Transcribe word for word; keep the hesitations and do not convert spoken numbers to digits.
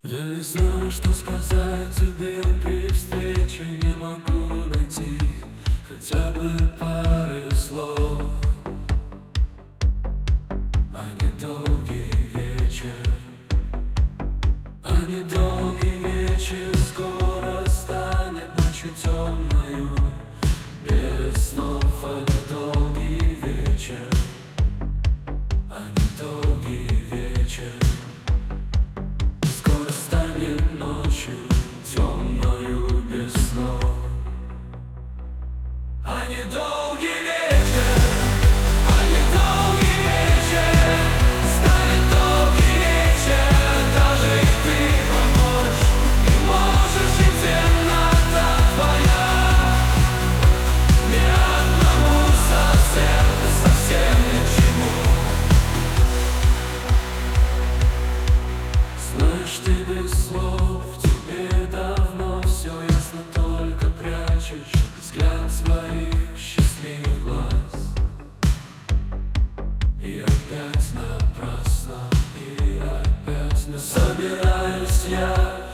Я не знаю, что сказать тебе при встрече, не могу найти хотя бы пары слов. А недолгий вечер, а недолгий вечер скоро станет ночью темною, без снов. А недолгий вечер, а недолгий вечер скоро станет ночью темною, без снов. А недолгий вечер, а недолгий вечер станет долгий вечер, даже и ты поможешь, и можешь, и темнота твоя ни одному совсем, совсем ни к чему. Знаешь, ты без слов, тебе давно все ясно, только прячешь взгляд своих счастливых глаз. И опять напрасно, и опять не собираюсь я